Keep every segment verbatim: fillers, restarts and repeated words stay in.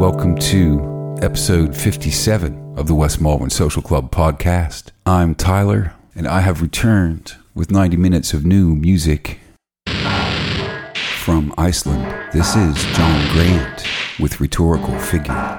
welcome to episode fifty-seven of the West Malvern Social Club podcast. I'm Tyler, and I have returned with ninety minutes of new music from Iceland. This is John Grant with Rhetorical Figure.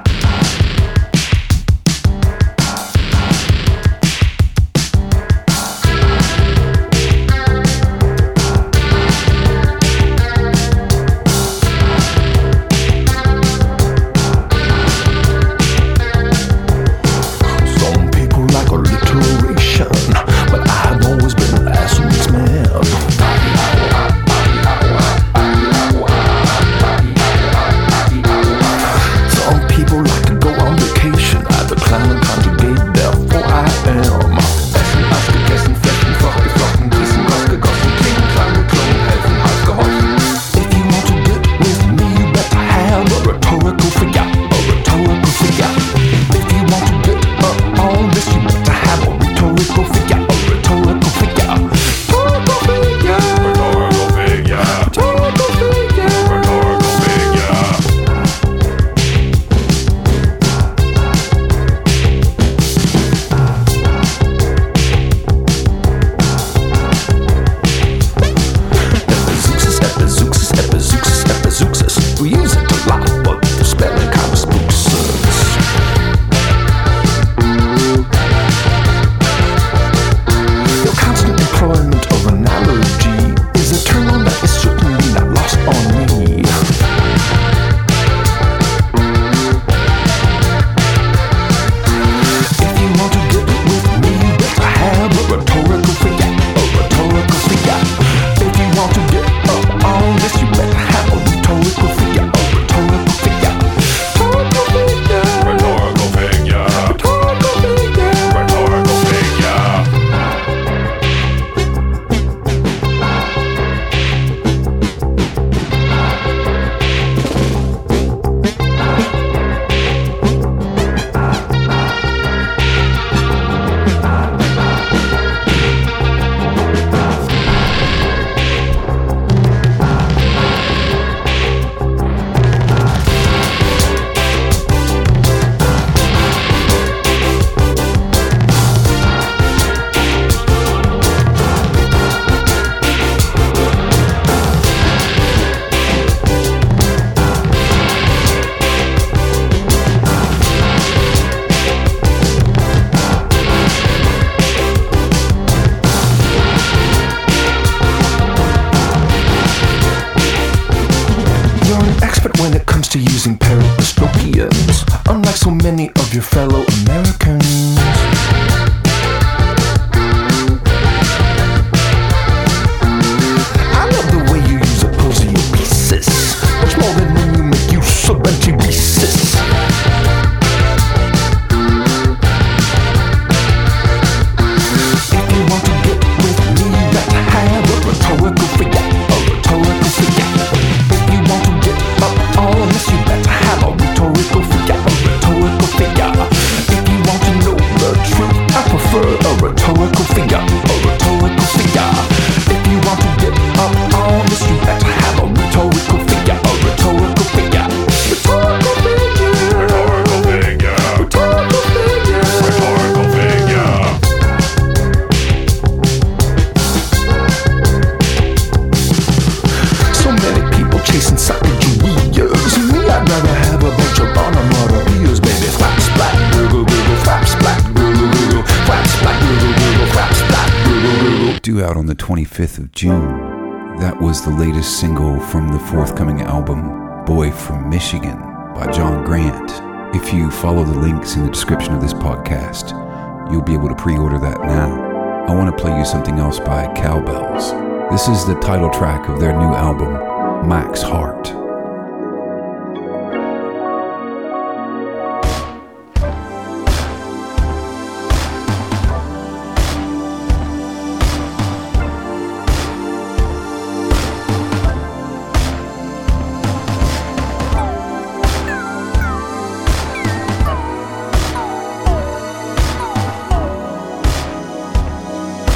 Out on the twenty-fifth of June. That was the latest single from the forthcoming album Boy from Michigan by John Grant. If you follow the links in the description of this podcast, you'll be able to pre-order that now. I want to play you something else by Cowbells. This is the title track of their new album, Max Heart.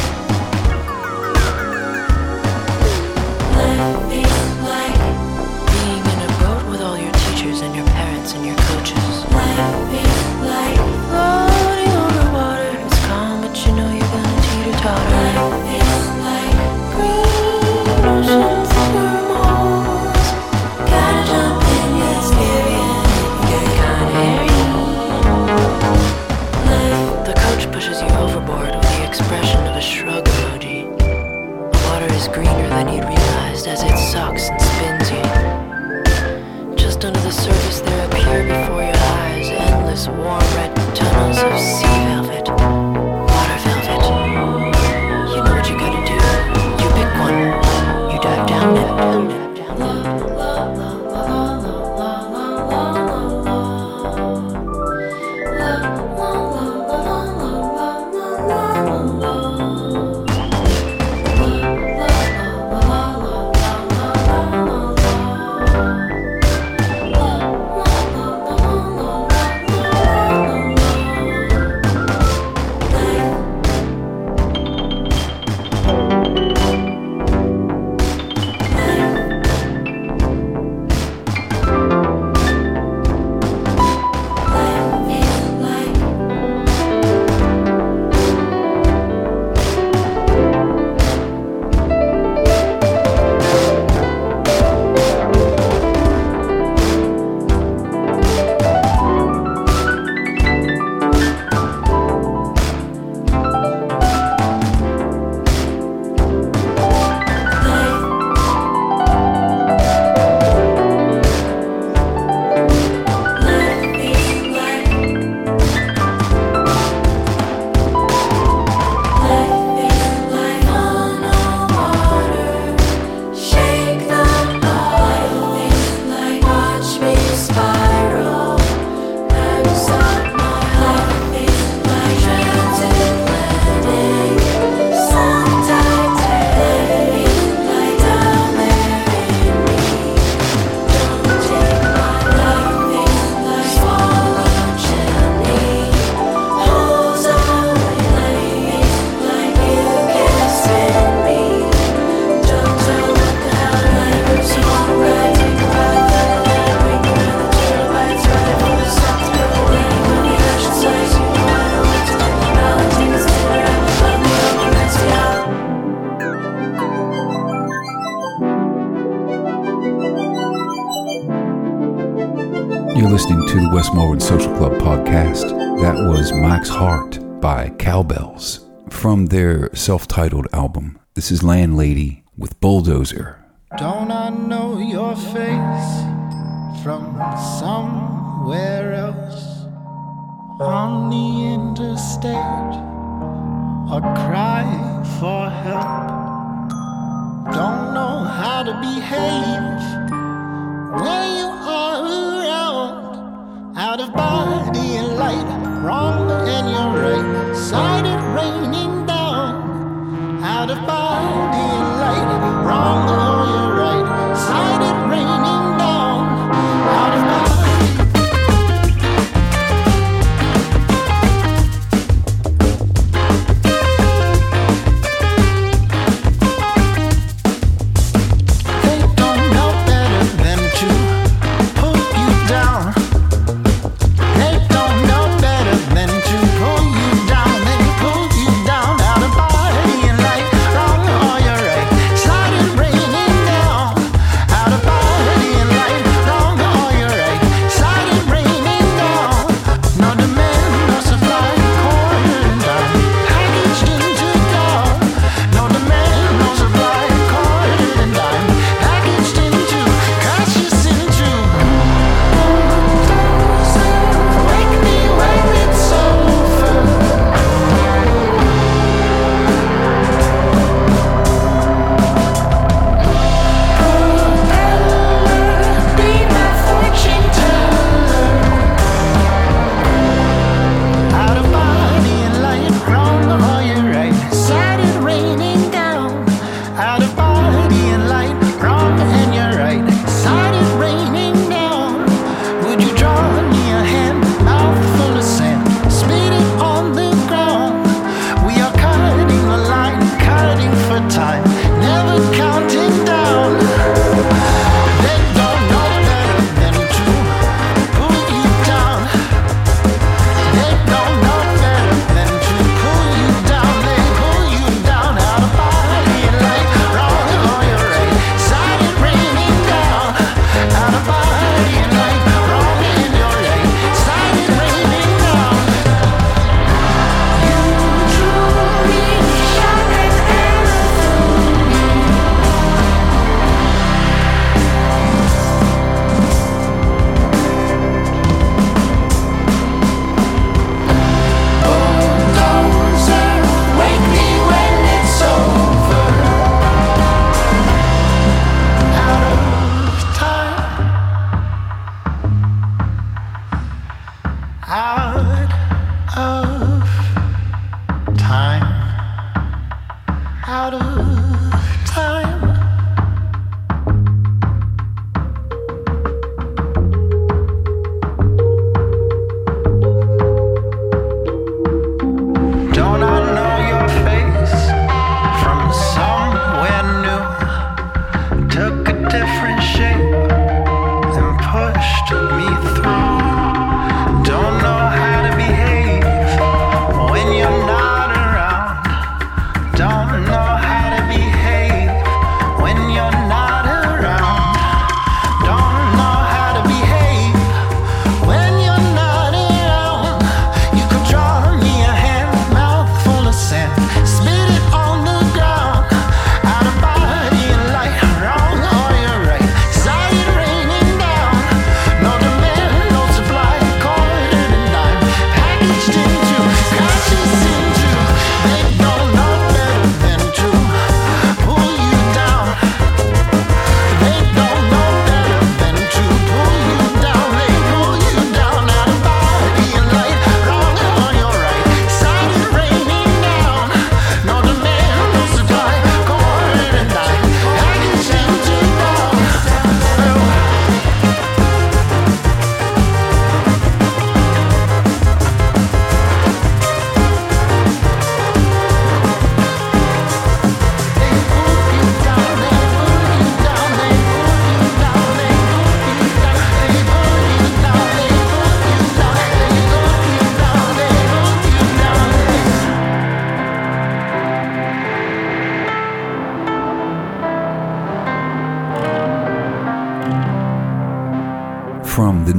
Life is like You're listening to the West Malvern Social Club podcast. That was Max Hart by Cowbells. From their self-titled album, this is Landlady with Bulldozer. Don't I know your face from somewhere else? On the interstate, or cry for help? Don't know how to behave when you are around. Out of body and light, wrong and you're right. Sighted raining down. Out of body and light, wrong or you're right. Sighted raining down. Out of body. Pushed me through. Don't know how to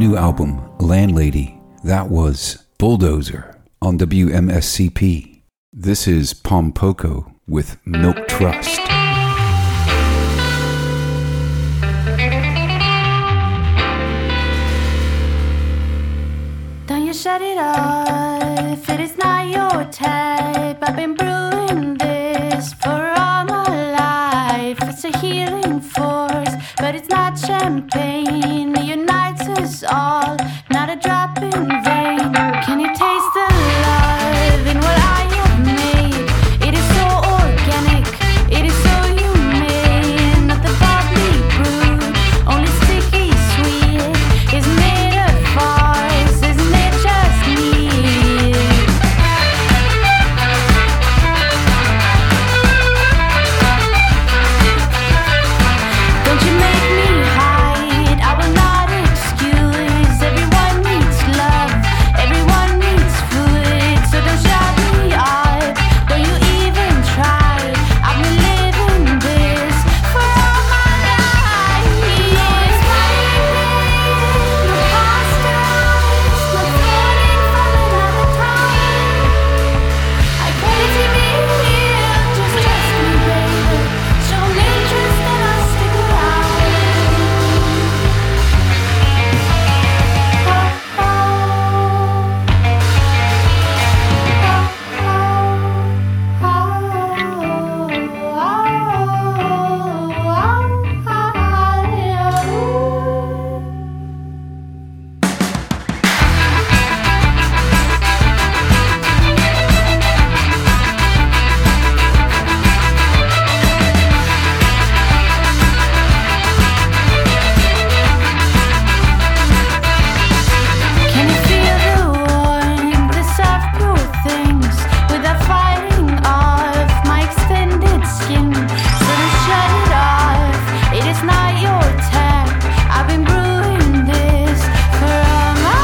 new album, Landlady. That was Bulldozer on W M S C P. This is Pom Poko with Milk Trust. Don't you shut it off, it is not your type. I've been brewing this for all my life. It's a healing force, but it's not champagne. It unites us all, not a drop in vain. Can you taste the love in what I have made? It is so organic, it is so humane. Not the bubbly brewed, only sticky sweet. Is made of farce, isn't it just me? Don't you make me hide, I will not excuse. Everyone needs love, everyone needs food. So don't shut me up, don't you even try. I've been living this for all my life. No expiring, no past lives, no floating from another time. I quit to be here, just trust me, baby. Show me interest and I'll stick around. Can you feel the warmth, the soft cool things, without fighting off my extended skin? So don't shut it off, it is not your type. I've been brewing this for all my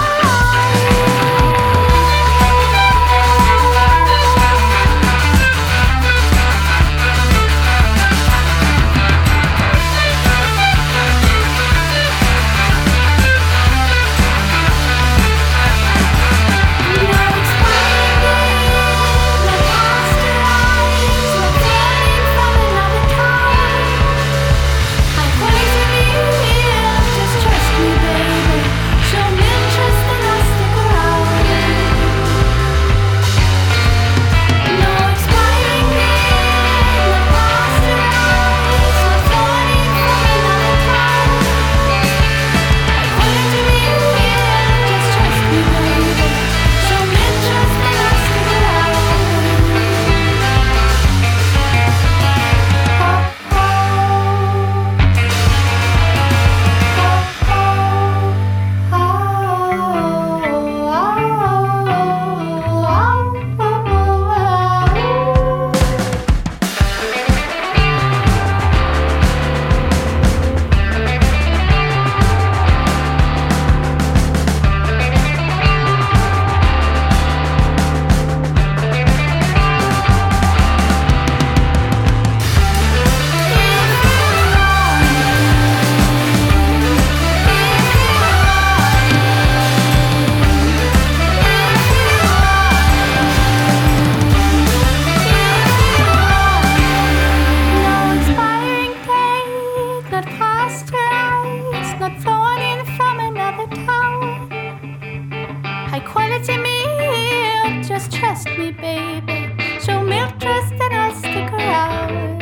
no expiring date, not pasteurized, not floating from another town. High quality meal, just trust me, baby. Show milk trust and I'll stick around.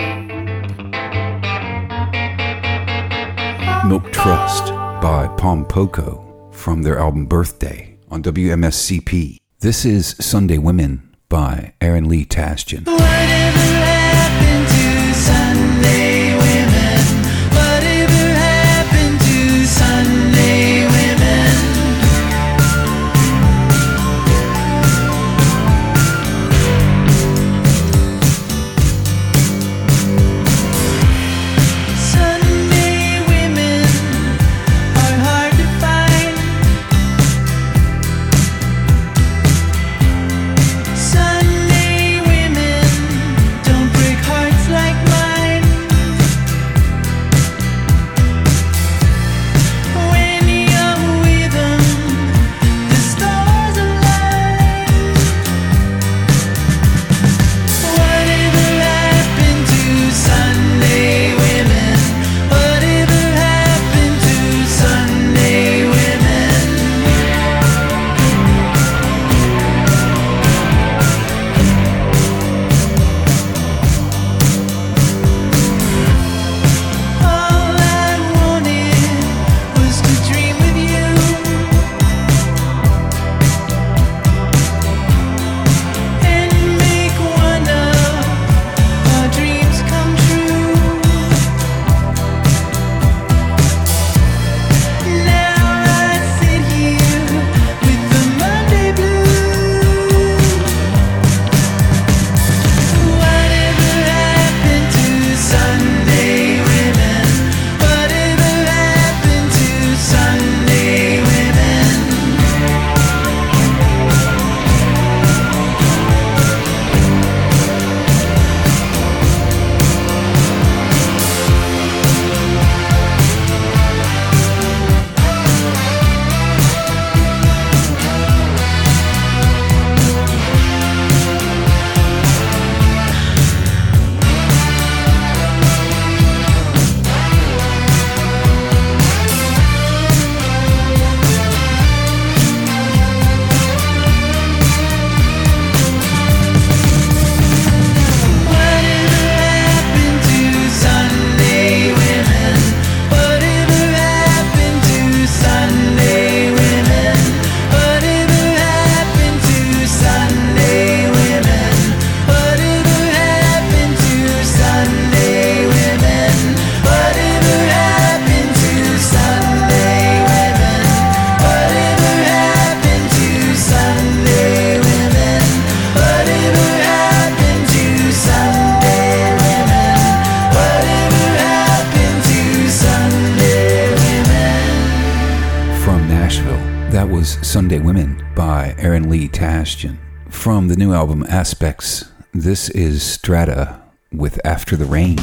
Milk Trust by Pom Poko from their album Birthday on W M S C P. This is Sunday Women by Aaron Lee Tasjan. Whatever happened to Sunday women? Whatever happened to Sunday women? Sunday women are hard to find. Sunday women was Sunday Women by Aaron Lee Tashjian. From the new album Aspects, this is Strata with After the Rain.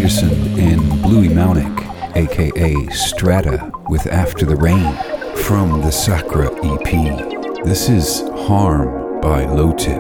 Anderson and Bluey Maunick, aka Strata, with After the Rain, from the Sakra E P. This is Harm by Low Tip.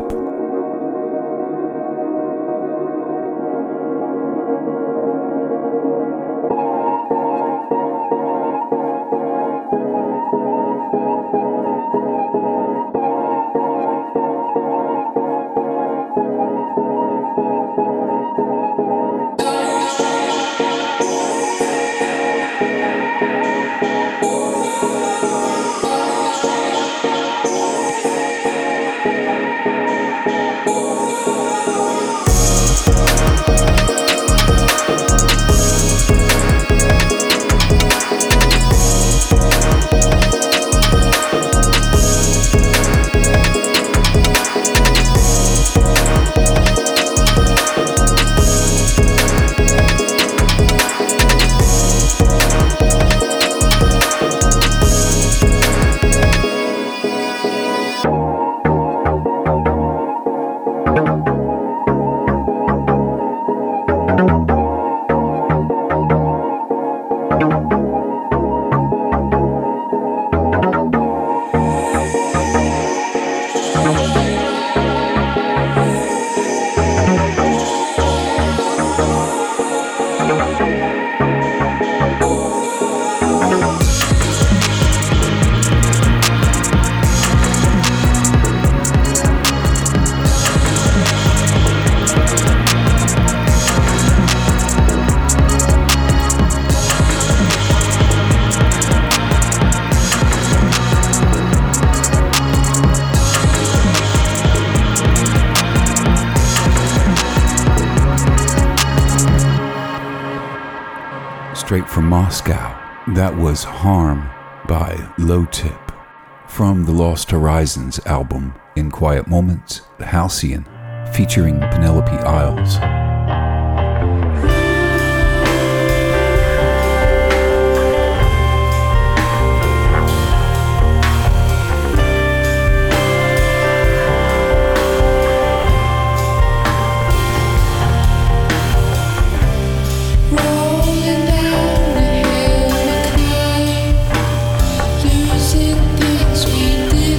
Straight from Moscow, that was Harm by Low Tip. From the Lost Horizons album, In Quiet Moments, Halcyon, featuring Penelope Isles.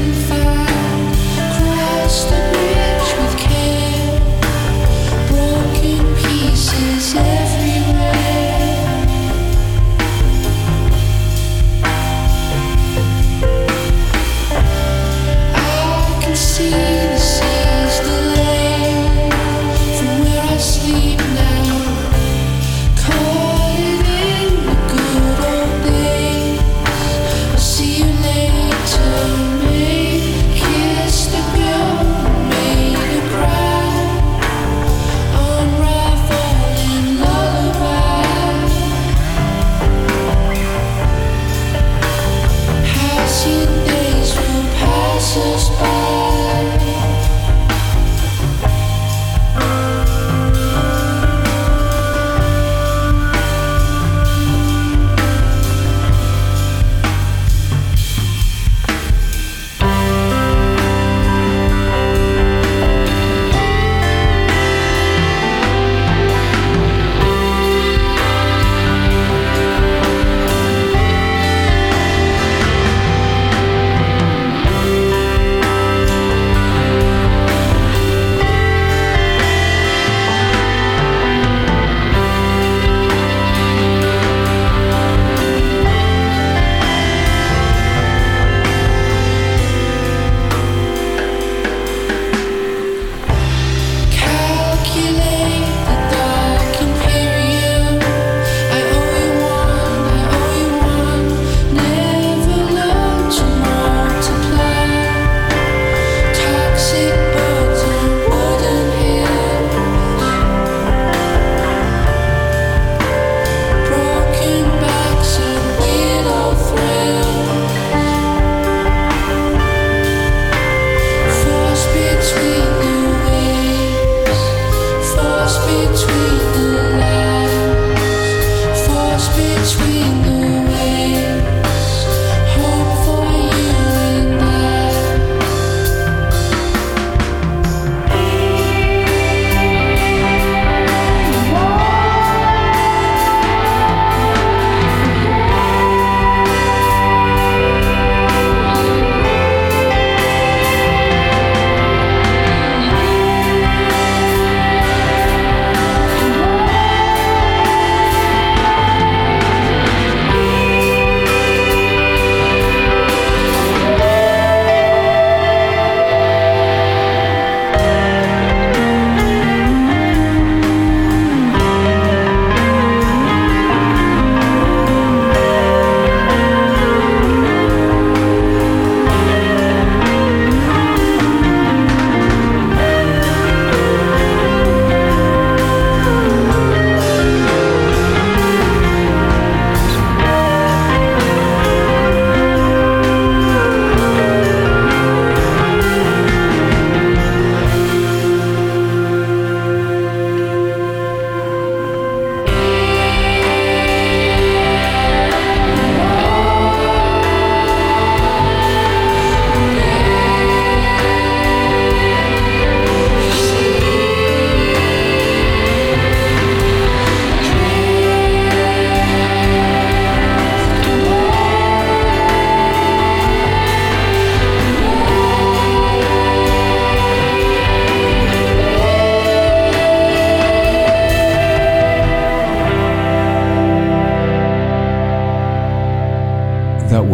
Cross the bridge with care. Broken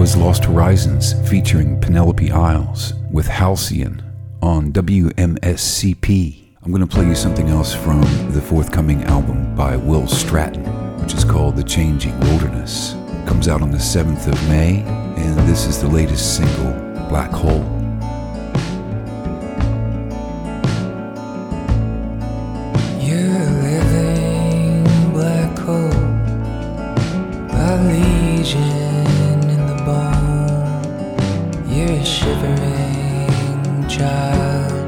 was Lost Horizons featuring Penelope Isles with Halcyon on W M S C P. I'm going to play you something else from the forthcoming album by Will Stratton, which is called The Changing Wilderness. It comes out on the seventh of May, and this is the latest single, Black Hole. You're a living black hole, a legion in the bone. You're a shivering child,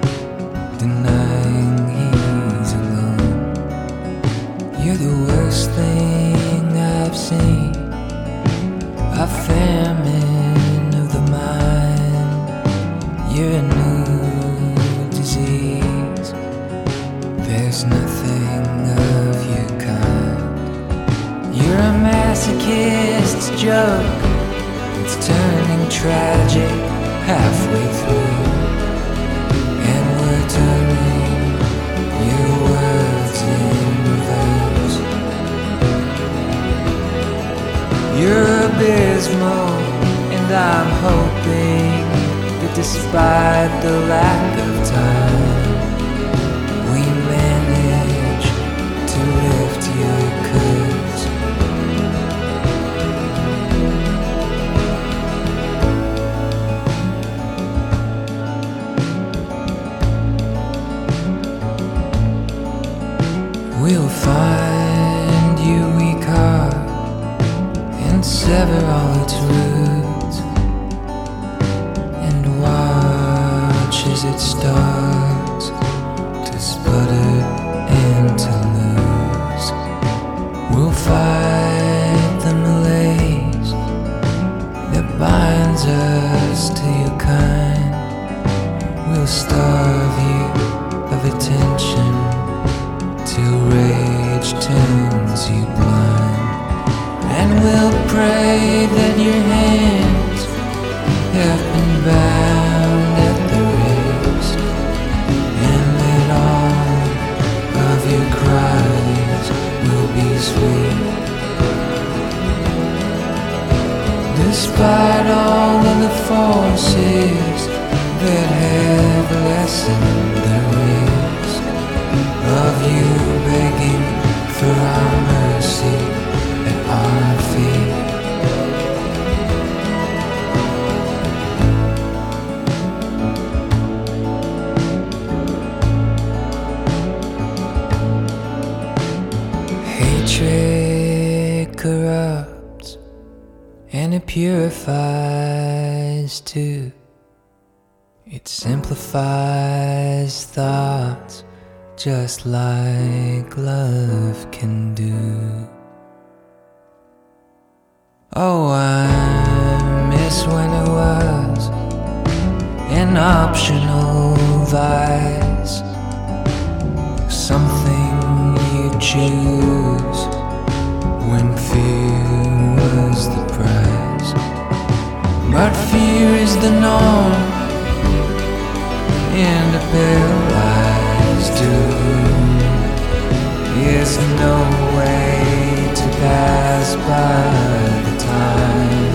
denying he's alone. You're the worst thing I've seen, a famine of the mind. You're a new disease, there's nothing of your kind. You're a masochist's joke, it's turning tragic halfway through, and we're turning your words in reverse. You're abysmal, and I'm hoping that despite the lack of time, we manage to lift your curves. We'll find you weak heart and sever all its roots, and watch as it starts to sputter and to lose. We'll fight the malaise that binds us to your kind. We'll starve you of attention till rage turns you blind, and we'll pray that your hands have been bound at the wrist, and that all of your cries will be sweet. Despite all of the forces that have lessened the risk of you begging for our mercy at our feet. Hatred corrupts and it purifies too. It simplifies thoughts just like love can do. Oh, I miss when it was an optional vice, something you choose when fear was the price. But fear is the norm and a paralyzed doom is no way to pass by the time.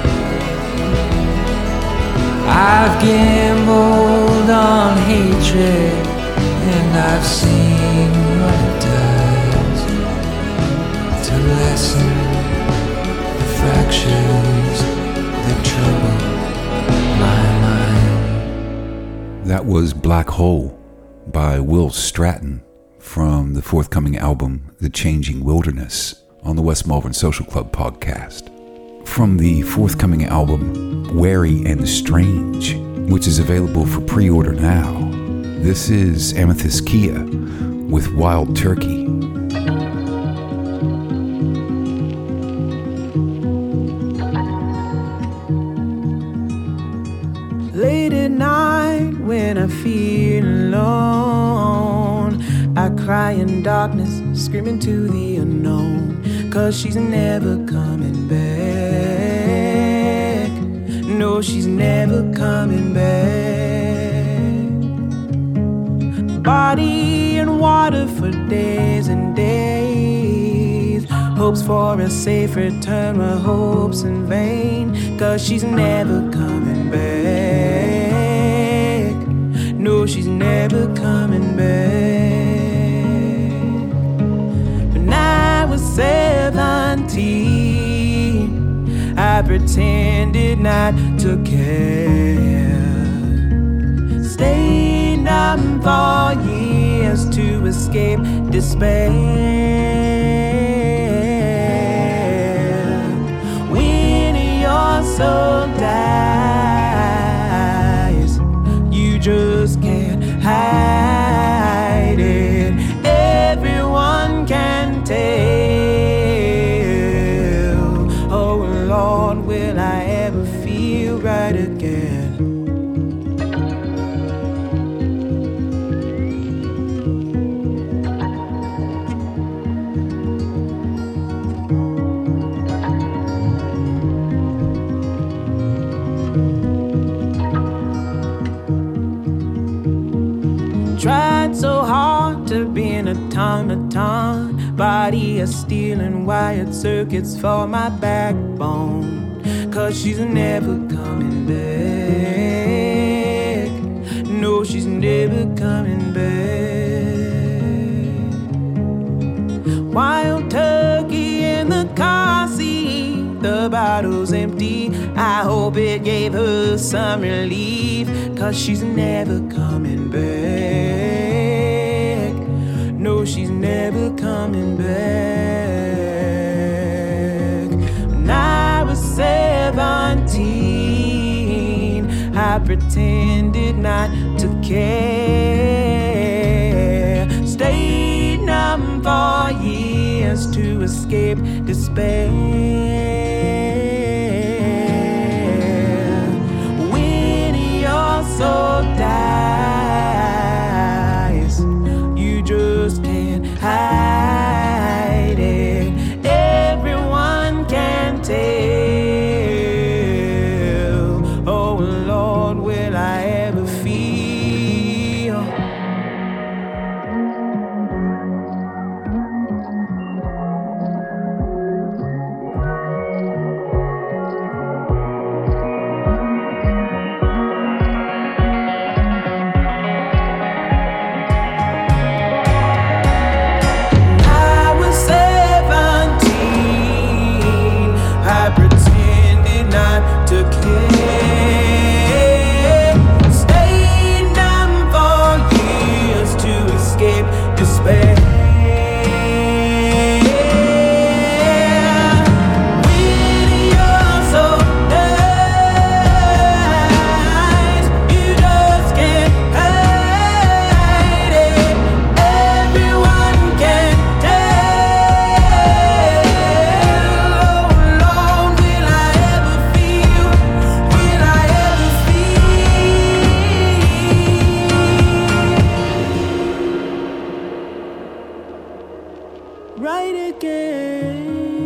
I've gambled on hatred and I've seen what it does to lessen the fractures that trouble my mind. That was Black Hole by Will Stratton from the forthcoming album The Changing Wilderness on the West Malvern Social Club podcast. From the forthcoming album Wary and Strange, which is available for pre-order now, this is Amethyst Kia with Wild Turkey. Late at night when I feel alone, I cry in darkness, screaming to the unknown, 'cause she's never coming back. No, she's never coming back. Body and water for days and days, hopes ask for a safe return, my hopes in vain, 'cause she's never coming back. No, she's never coming back. When I was seventeen, I pretended not to care. Stayed numb for years to escape despair. When your soul dies, you just can't hide it. Everyone can tell. Oh Lord, will I ever feel right again? Tried so hard to be an automaton, body of steel and wired circuits for my backbone, 'cause she's never coming back. No, she's never coming back. Wild turkey in the car seat, the bottle's empty. I hope it gave her some relief, 'cause she's never coming back. No, she's never coming back. When I was seventeen, I pretended not to care. Stayed numb for years to escape despair. When your soul dies, you just can't hide it. Everyone can tell. Oh Lord, will I ever feel? Right again.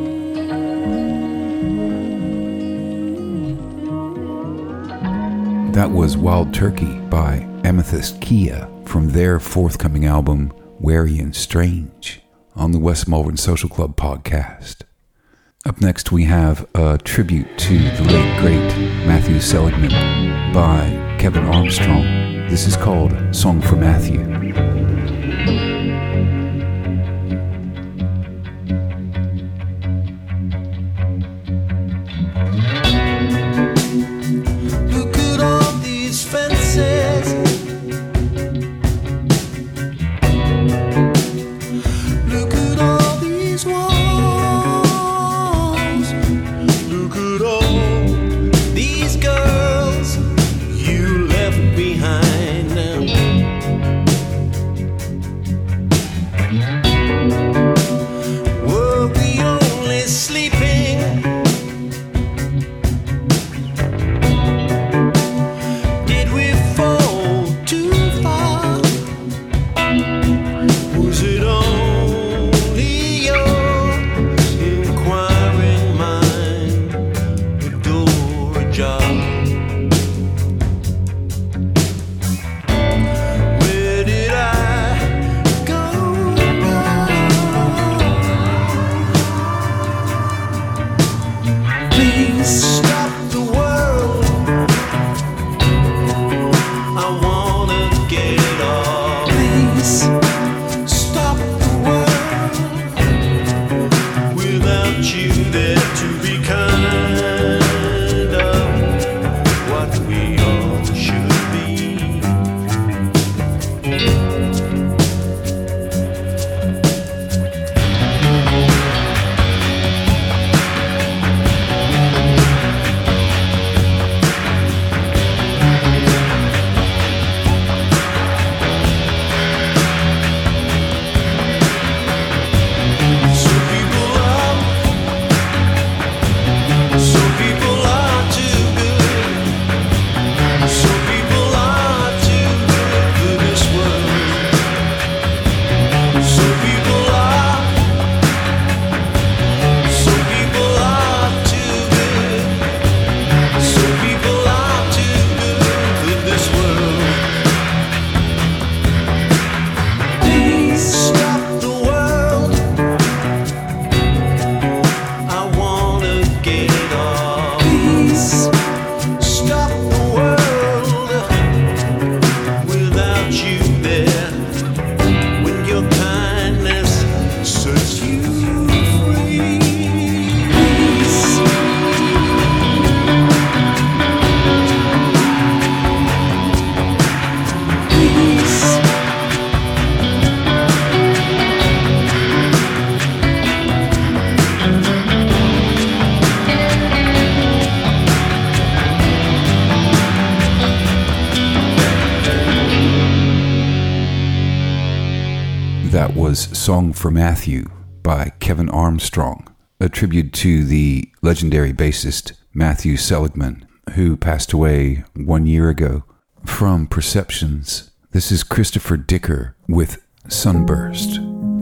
That was Wild Turkey by Amethyst Kia from their forthcoming album, Wary and Strange, on the West Malvern Social Club podcast. Up next, we have a tribute to the late, great Matthew Seligman by Kevin Armstrong. This is called Song for Matthew. Girls you left behind them. That was Song for Matthew by Kevin Armstrong, a tribute to the legendary bassist Matthew Seligman, who passed away one year ago. From Perceptions, this is Christopher Dicker with Sunburst.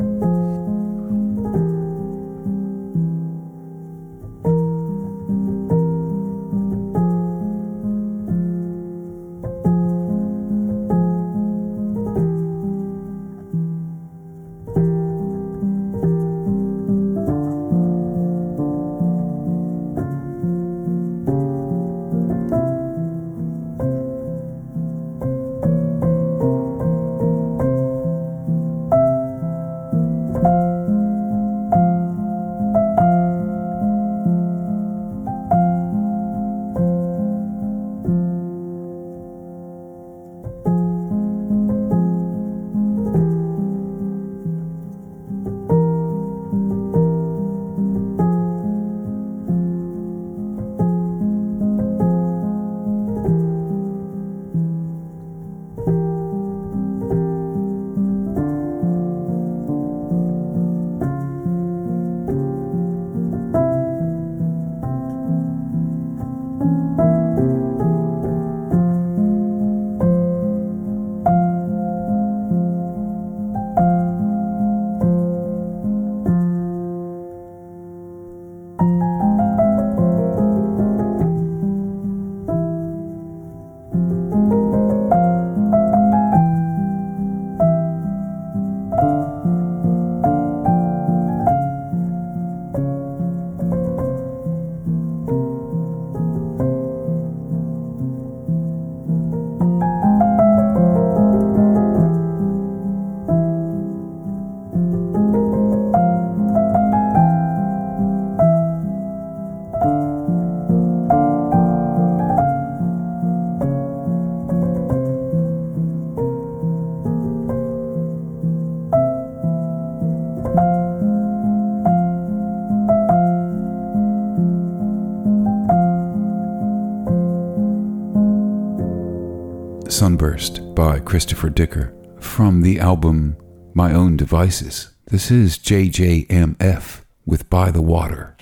Sunburst by Christopher Dicker from the album My Own Devices. This is J J M F with By the Water.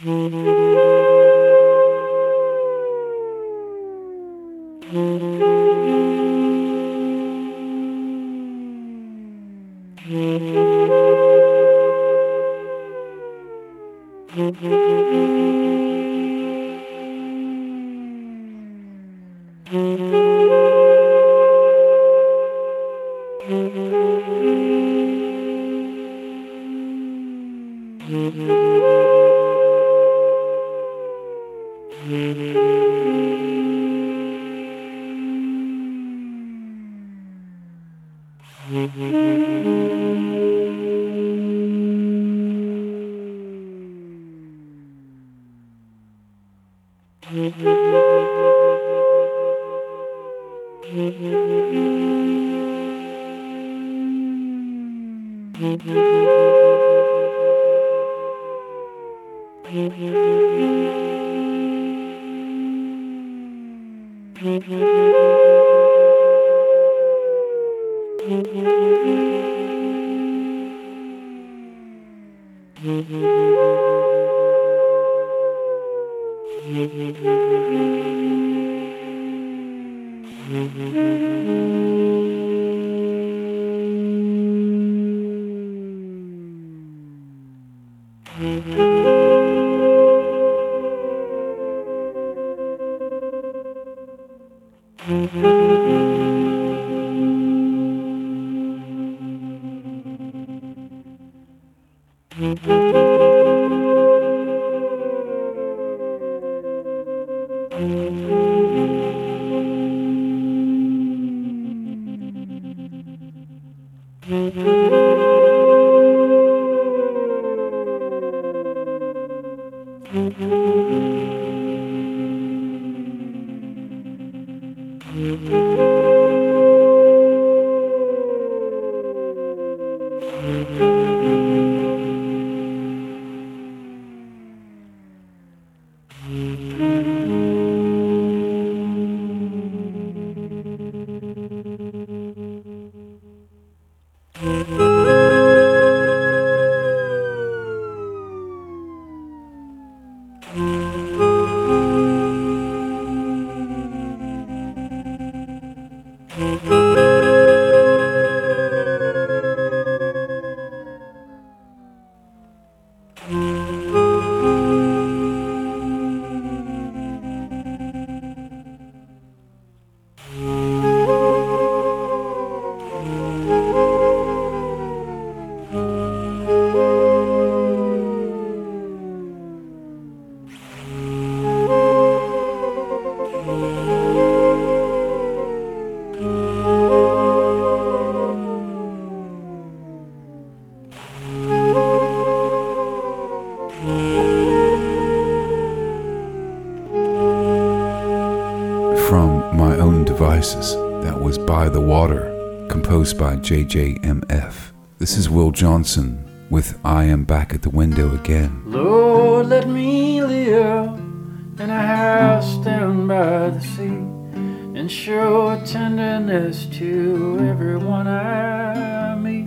That was By the Water, composed by J J M F. This is Will Johnson with I Am Back at the Window Again. Lord, let me live in a house down by the sea and show tenderness to everyone I meet.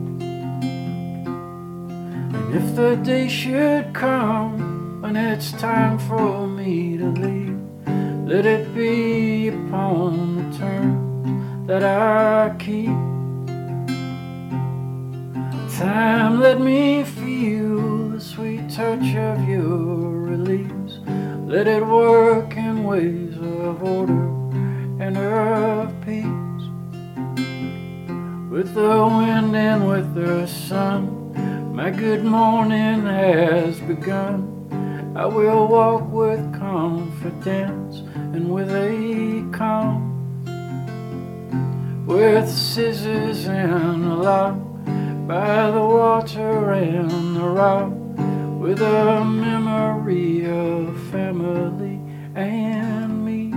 And if the day should come when it's time for me to leave, let it be upon the terms that I keep. Time, let me feel the sweet touch of your release. Let it work in ways of order and of peace. With the wind and with the sun, my good morning has begun. I will walk with confidence and with a calm, with scissors and a lock, by the water and the rock, with a memory of family and me.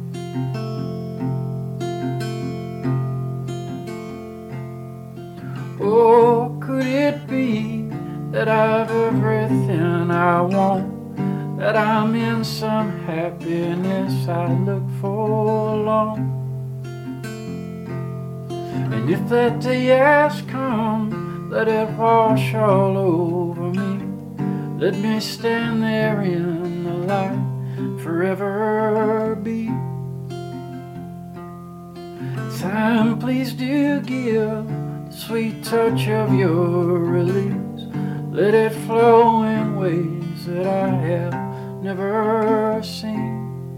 Oh, could it be that I've everything I want, that I'm in some happiness I look for long? And if that day has come, let it wash all over me. Let me stand there in the light, forever be. Time, please do give the sweet touch of your release. Let it flow in ways that I have never seen.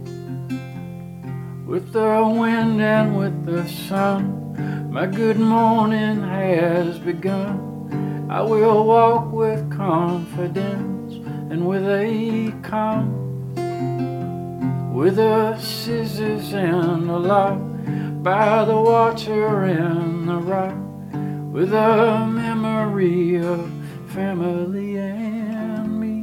With the wind and with the sun, my good morning has begun. I will walk with confidence and with a calm, with the scissors and the lock, by the water and the rock, with a memory of family and me.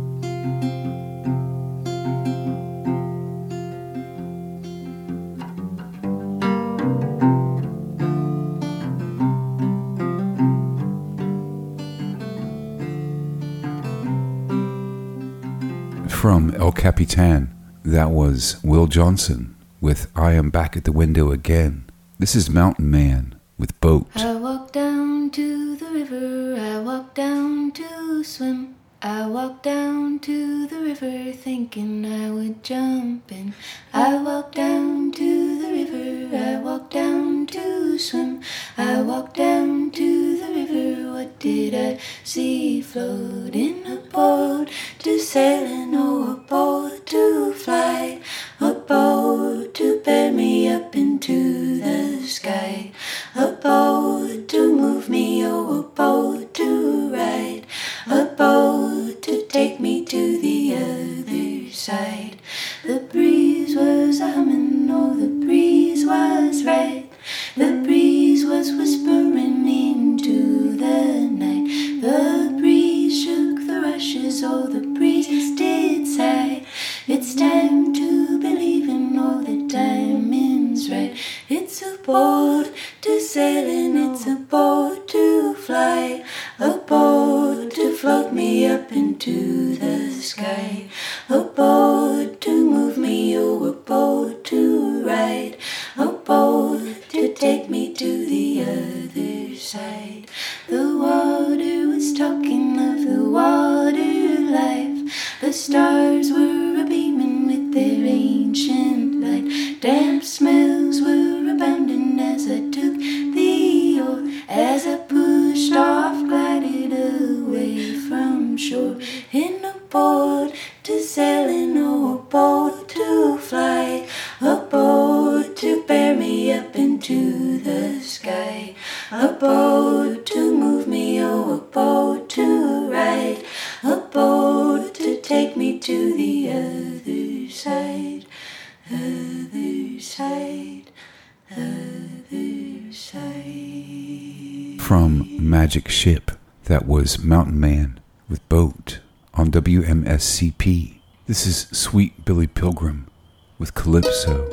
From El Capitan, that was Will Johnson with I Am Back at the Window Again. This is Mountain Man with Boat. I walk down to the river, I walk down to swim. I walk down to the river thinking I would jump in. I walk down to the river, I walk down to swim. I walk down to the river, what did I see floating? A boat to sailing, oh a boat to fly, a boat to bear me up into the sky, a boat to move me, oh a boat to ride, a boat to take me to the other side. The breeze was a humming, oh, the breeze was right. The breeze was whispering into the night. The breeze shook the rushes, oh, the breeze did sigh. It's time to believe in all the timing's right. It's a boat to sail and it's a boat to fly. A boat to float me up into the sky. A boat to move me, oh, a boat to ride. A boat to take me to the other side. The water was talking of the water life. The stars were a-beaming with their ancient light. Damp smells were abounding as I took the oar. As I pushed off, glided away from shore. In a boat to sail in, oh, a boat to fly. A boat to bear me up into the sky. A boat to move me, oh, a boat to ride. A boat to take me to the other side. Other side. Other side. From Magic Ship, that was Mountain Man with Boat on W M S C P. This is Sweet Billy Pilgrim with Calypso.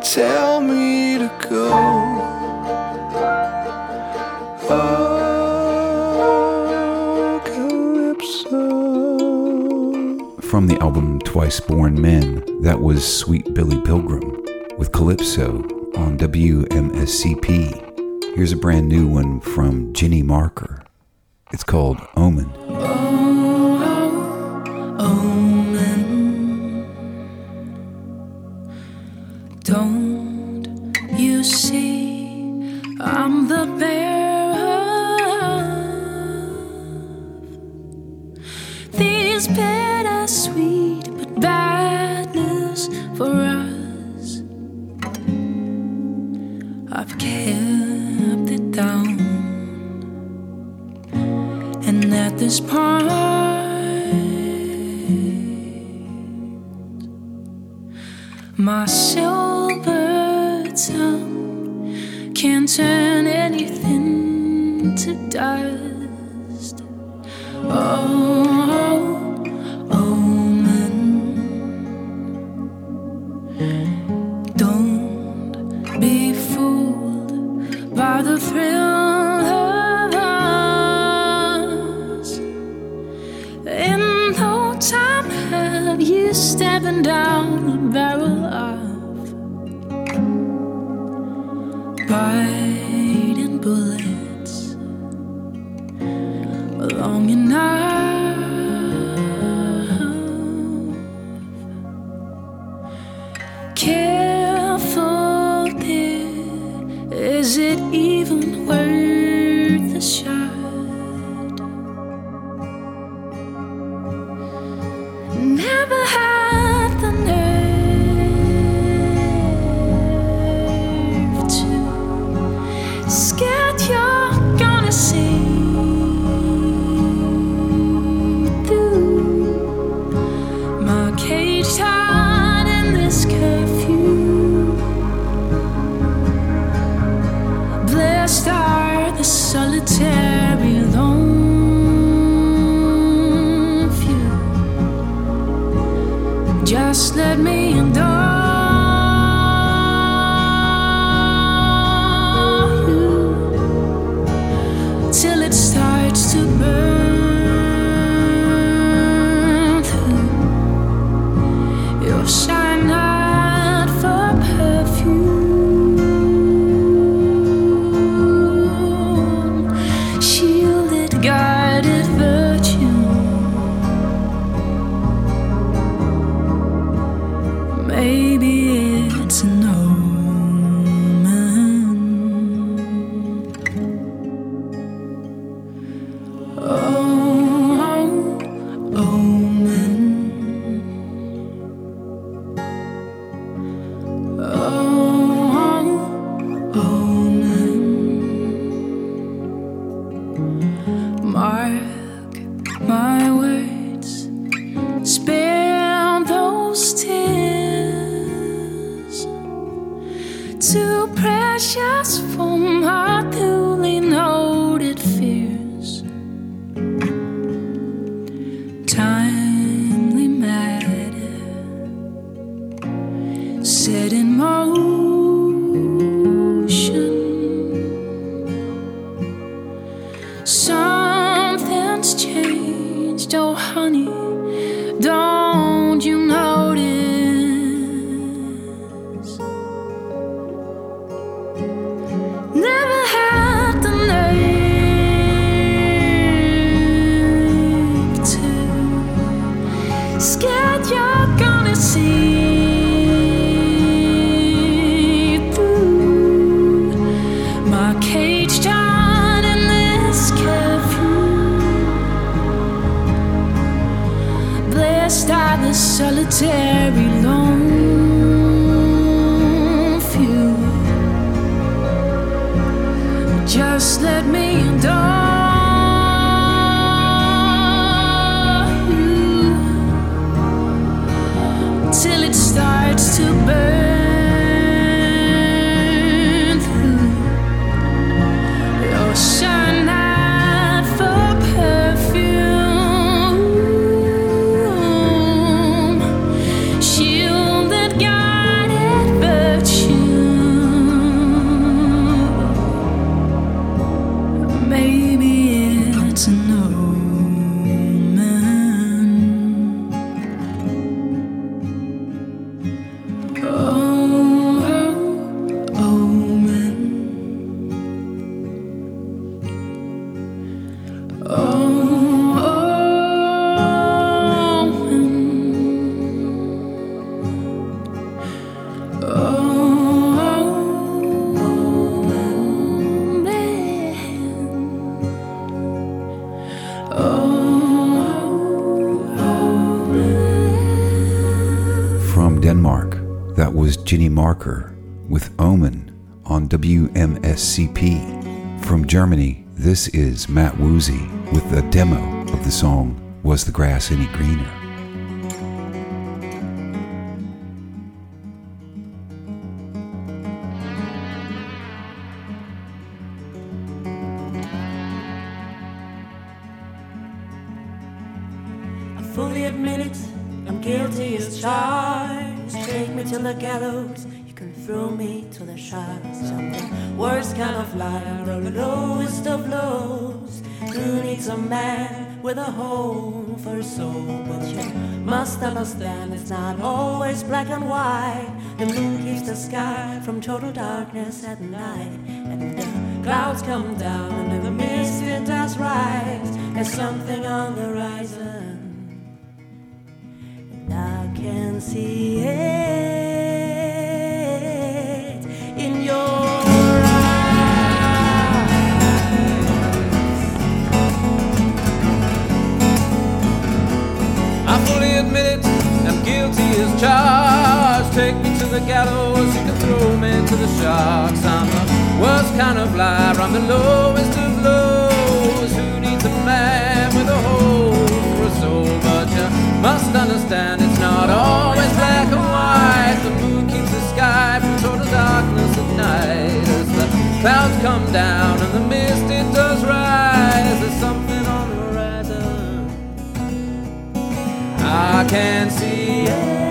tell me to go. Oh, Calypso. From the album Twice Born Men, that was Sweet Billy Pilgrim with Calypso on W M S C P. Here's a brand new one from Ginny Marker. It's called Omen. Don't you see I'm the bearer of these bittersweet but bad news for us? I've kept it down, and at this point my silver tongue can turn anything to dust. Oh, omen, don't be fooled by the thrill of us. In no time have you stepping down the barrel of biting bullets long enough. Careful, dear, is it even worth a shot? Never had the nerve to scared you're gonna see through my cage tied in this curfew. Blessed are the solitary lone few. Just let me endure till it starts to burn through your shine not for perfume, shielded, guided virtue. Maybe it's an omen. Oh, omen. Oh, omen. Mark my words, spare those tears, too precious for my duly noted fears. Timely matter set in motion. Something's changed, oh honey, don't you notice? Never had the nerve to scared you're gonna see That was Ginny Marker with Omen on W M S C P. From Germany, this is Matt Woozy with a demo of the song Was the Grass Any Greener? Fully admit it, I'm guilty as charged. Take me to the gallows, you can throw me to the sharks. I'm the worst kind of liar, the lowest of lows. Who needs a man with a hole for a soul? But you must understand it's not always black and white. The moon keeps the sky from total darkness at night. And the clouds come down and the mist it does rise. There's something on the horizon. I can see it in your eyes. I fully admit it, I'm guilty as charged. Take me to the gallows, you can throw me to the sharks. I'm the worst kind of liar, I'm the lowest of lows. Who needs a man with a hole for a soul? But you must understand it's not always black and white. The moon keeps the sky from total darkness at night. As the clouds come down and the mist it does rise, there's something on the horizon. I can see it.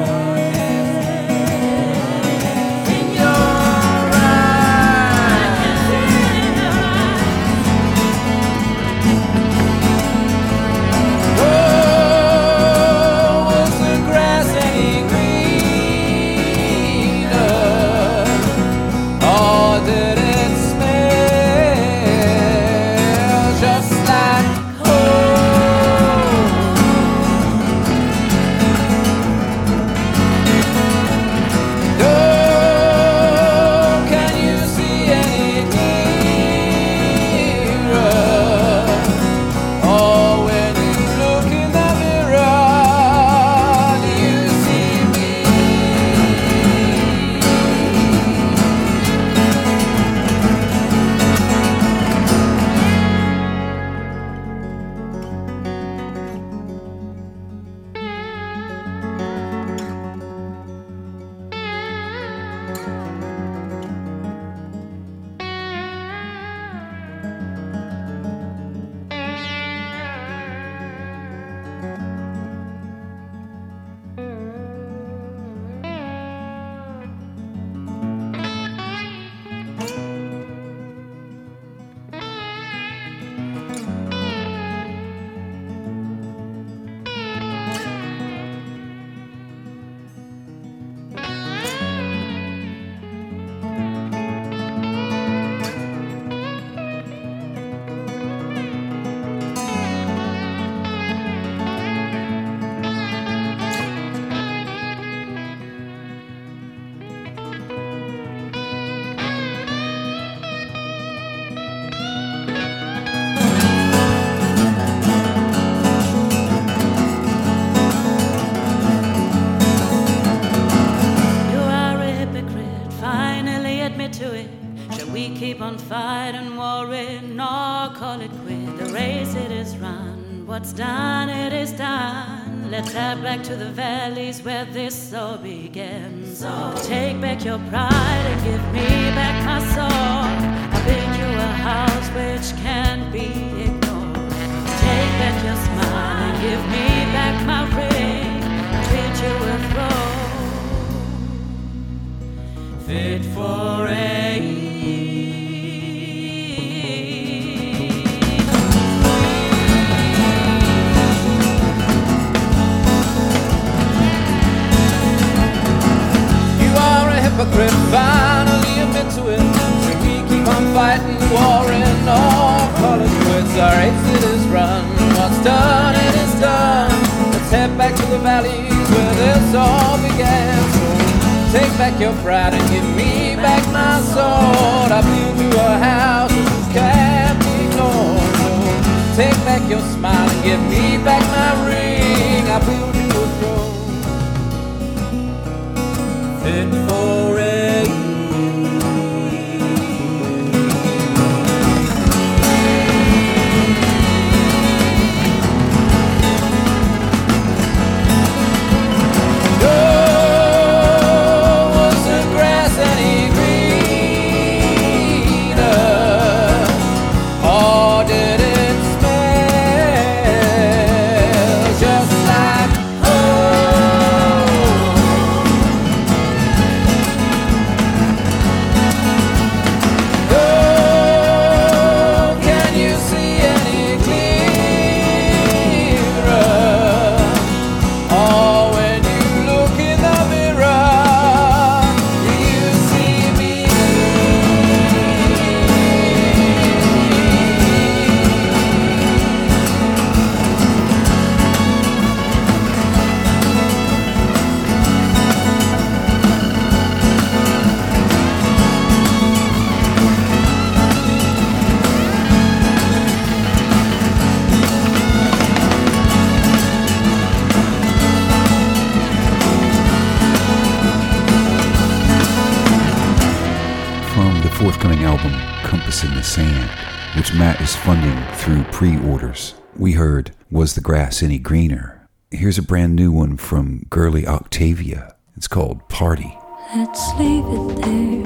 What's done, it is done. Let's head back to the valleys where this all began. So take back your pride and give me back my soul. I build you a house which can't be ignored. Take back your smile and give me back my ring. I build you a throne fit for a hypocrite, finally admit to it. So we keep on fighting, warring, all call it quits. Our exodus run, what's done it is done. Let's head back to the valleys where this all began. So take back your pride and give me back my sword. I built you a house which can't be ignored. So take back your smile and give me back my ring. I built you a throne fit for a forthcoming album, Compass in the Sand, which Matt is funding through pre-orders. We heard Was the Grass Any Greener? Here's a brand new one from Girly Octavia. It's called Party. Let's leave it there.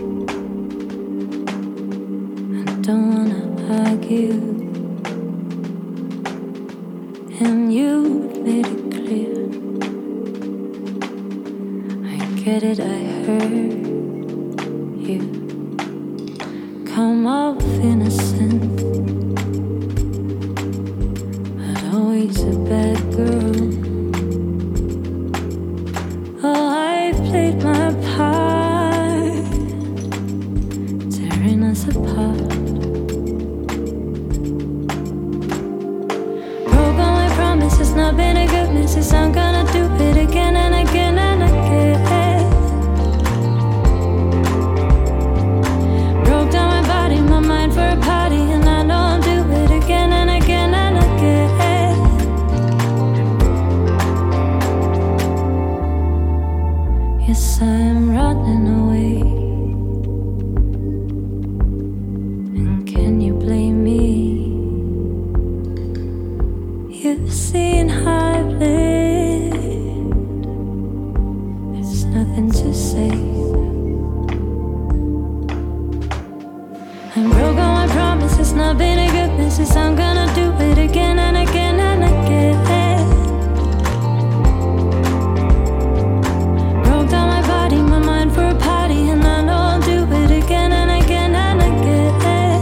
I don't wanna argue, and you made it clear. I get it, I heard you. Come off innocent, but always a bad girl. Oh, I played my part, tearing us apart. Broke all my promises, not been a good missus. I'm gonna do it again and again and again. My mind for a party, and I know I'll do it again and again and again. Yes, I'm running away, and can you blame me? You've seen how I've lived, there's nothing to say. I'm broke on my promises, not been a good missus. I'm gonna do it again and again and again. Broke down my body, my mind for a party, and I know I'll do it again and again and again.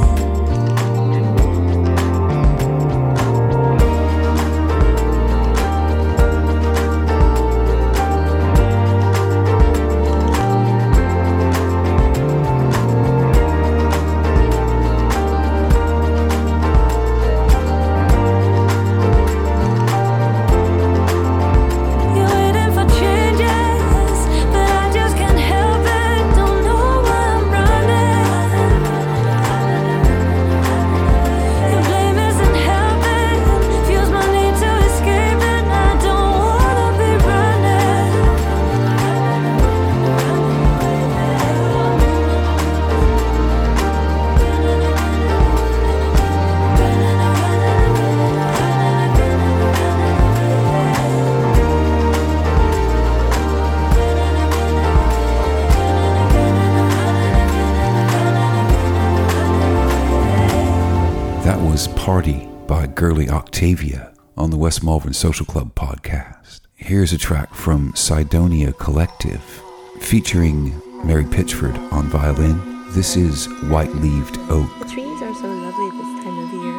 Party by Girly Octavia on the West Malvern Social Club podcast. Here's a track from Sidonia Collective featuring Mary Pitchford on violin. This is White-Leaved Oak. Trees are so lovely this time of year.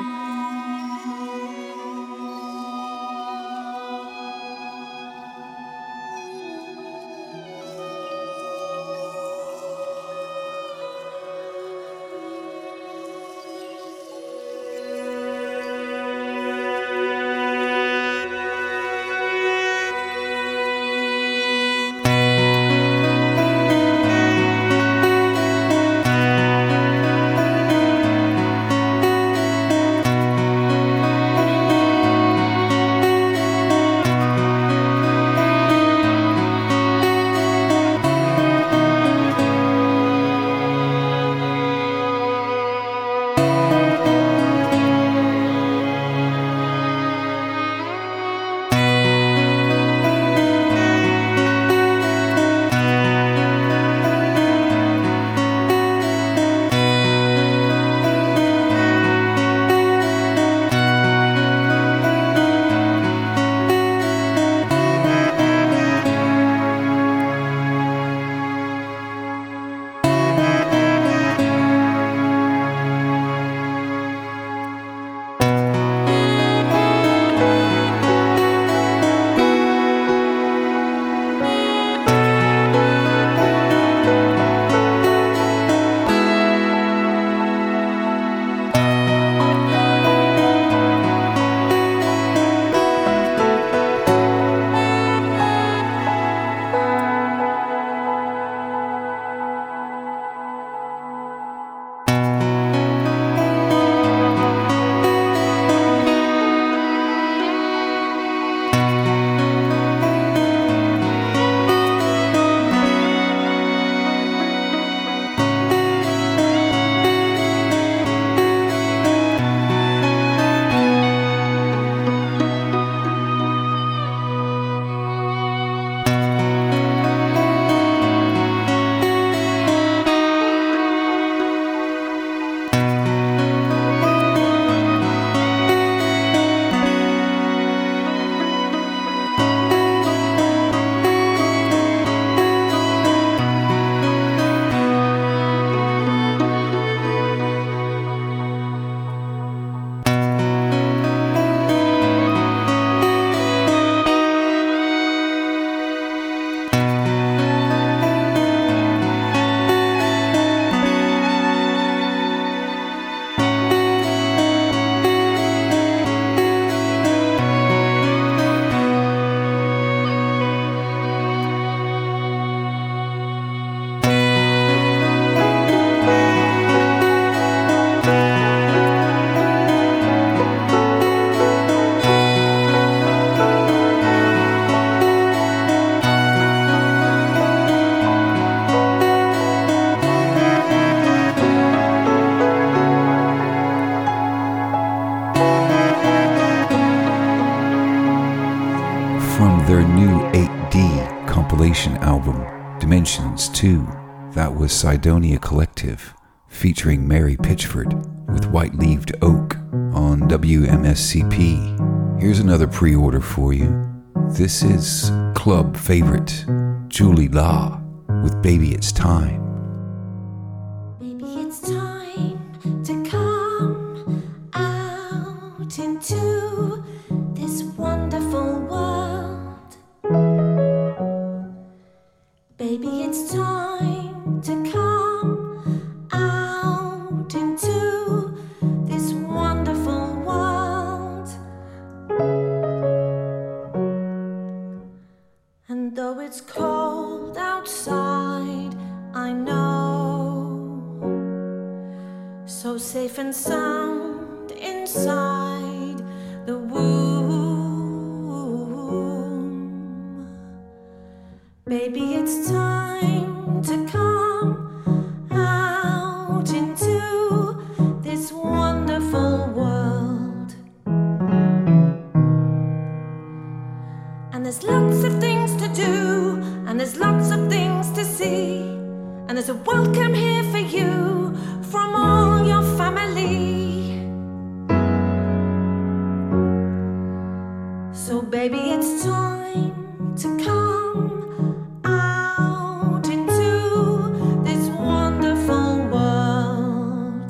album, Dimensions two. That was Cydonia Collective, featuring Mary Pitchford with White-Leaved Oak on W M S C P. Here's another pre-order for you. This is club favorite Julie La with Baby It's Time. Baby, it's time to come out into this wonderful world. Baby, it's time to come out into this wonderful world. And though it's cold outside, I know, so safe and sound inside the womb. Baby, it's time to come out into this wonderful world. And there's lots of things to do, and there's lots of things to see, and there's a welcome here for you from all your family. So baby, it's time to come out into this wonderful world.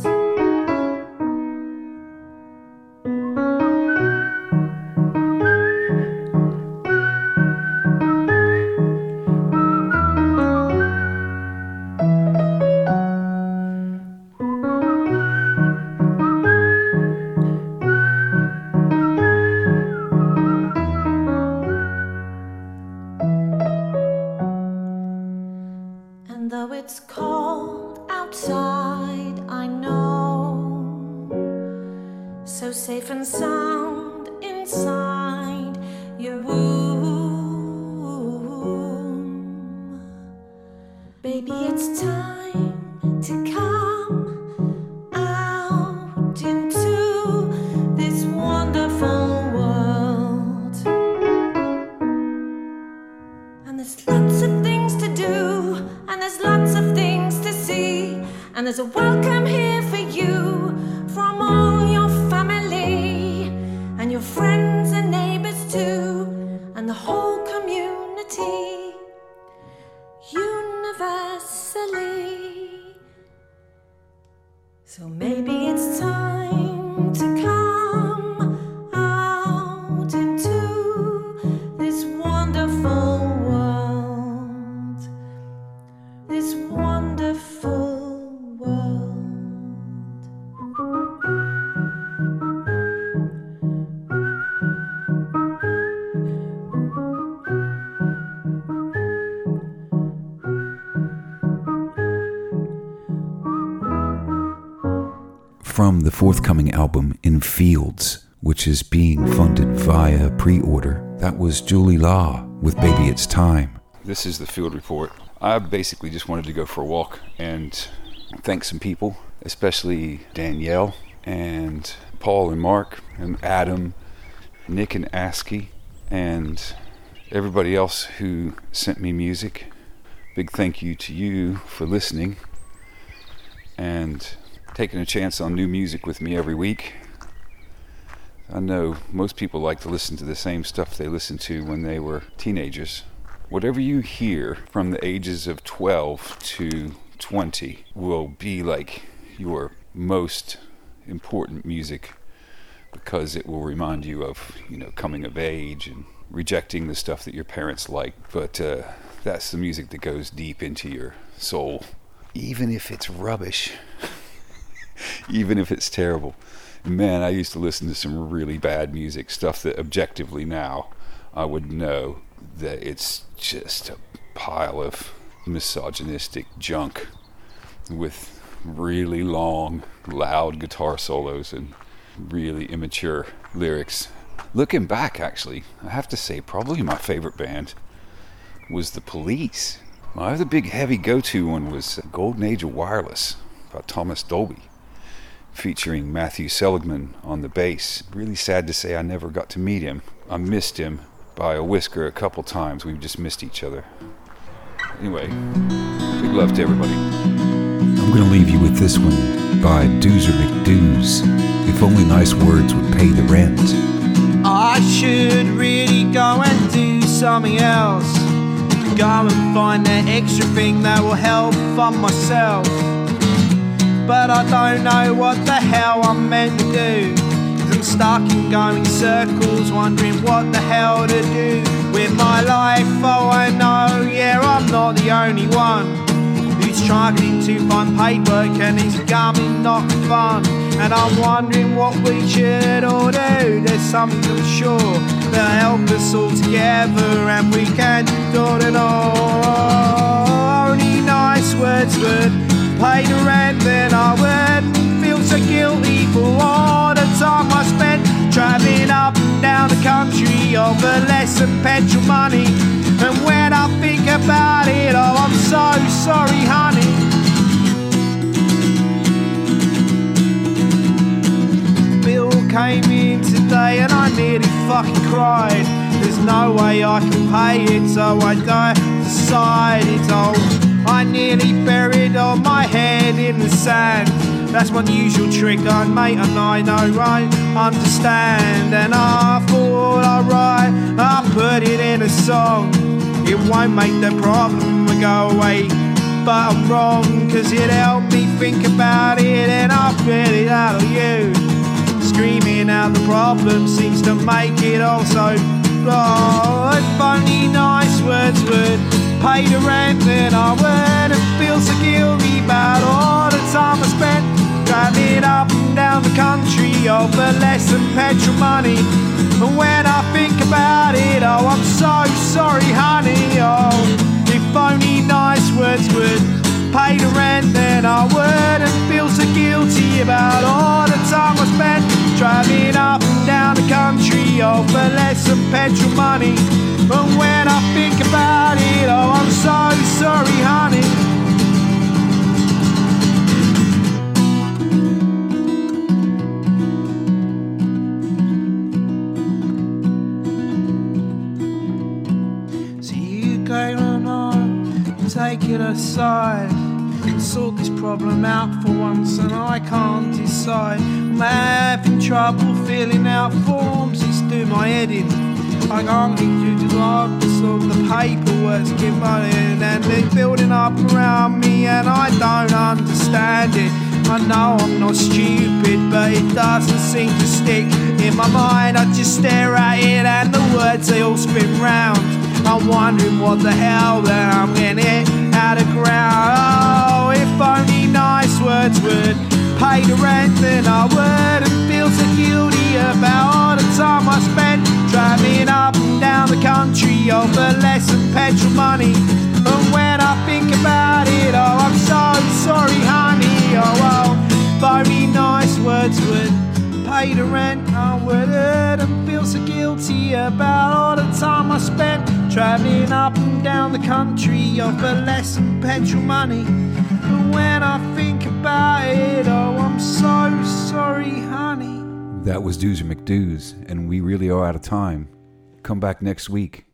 And though it's cold outside, I know, so safe and sound inside your womb. Baby, it's time to come out into this wonderful world. And there's lots of things to do, and there's lots of things to see, and there's a welcome here for you from all your family, and your friends and neighbors too, and the whole community, universally. So maybe it's time to come out into this wonderful world, this wonderful world. From the forthcoming album In Fields, which is being funded via pre-order, that was Julie La with Baby It's Time. This is the field report. I basically just wanted to go for a walk and thank some people, especially Danielle and Paul and Mark and Adam, Nick and Askey, and everybody else who sent me music. Big thank you to you for listening and taking a chance on new music with me every week. I know most people like to listen to the same stuff they listened to when they were teenagers. Whatever you hear from the ages of twelve to twenty will be like your most important music, because it will remind you of, you know, coming of age and rejecting the stuff that your parents liked. But uh, that's the music that goes deep into your soul, even if it's rubbish. Even if it's terrible. Man, I used to listen to some really bad music, stuff that objectively now I would know that it's just a pile of misogynistic junk with really long, loud guitar solos and really immature lyrics. Looking back, actually, I have to say probably my favorite band was The Police. My other big heavy go-to one was Golden Age of Wireless by Thomas Dolby, featuring Matthew Seligman on the bass. Really sad to say I never got to meet him. I missed him by a whisker a couple times. We've just missed each other. Anyway, big love to everybody. I'm going to leave you with this one by Doozer McDoos. If only nice words would pay the rent. I should really go and do something else. Go and find that extra thing that will help fund myself. But I don't know what the hell I'm meant to do. Cause I'm stuck in going circles, wondering what the hell to do with my life. Oh, I know, yeah, I'm not the only one who's struggling to find paid work and it's becoming not fun. And I'm wondering what we should all do. There's something I'm sure that'll help us all together, and we can do it all. Only nice words would pay the rent, then I wouldn't feel so guilty for all the time I spent travelling up and down the country over less than petrol money. And when I think about it, oh, I'm so sorry, honey. Bill came in today and I nearly fucking cried. There's no way I can pay it, so I decided, oh, I nearly buried all my head in the sand. That's my usual trick, I mate, and I know right, understand. And I thought I'd write, I put it in a song. It won't make the problem go away, but I'm wrong, cause it helped me think about it, and I put it out of you. Screaming out the problem seems to make it all so oh, if only nice words would pay the rent, then I wouldn't feel so guilty about all the time I spent driving up and down the country over less than petrol money. And when I think about it, oh, I'm so sorry, honey. Oh, if only nice words would pay the rent, then I wouldn't feel so guilty about all the time I spent driving up and down the country over less than petrol money. But when I think about it, oh, I'm so sorry, honey. So you came along, take it aside, sort this problem out for once, and I can't decide. I'm having trouble filling out forms, it's doing my head in. I can't get you to the office of the paperwork's getting money, and they're building up around me, and I don't understand it. I know I'm not stupid, but it doesn't seem to stick in my mind. I just stare at it, and the words they all spin round. I'm wondering what the hell that I'm in it out of ground. Oh, if only nice words would pay the rent, then I wouldn't feel so guilty about all the time I spent driving up and down the country over less than petrol money. And when I think about it, oh, I'm so sorry, honey. Oh, well, if only nice words would pay the rent, I wouldn't feel so guilty about all the time I spent travelling up and down the country over less than petrol money. But when I think about it, oh, I'm so sorry, honey. That was Doozer McDoos, and we really are out of time. Come back next week.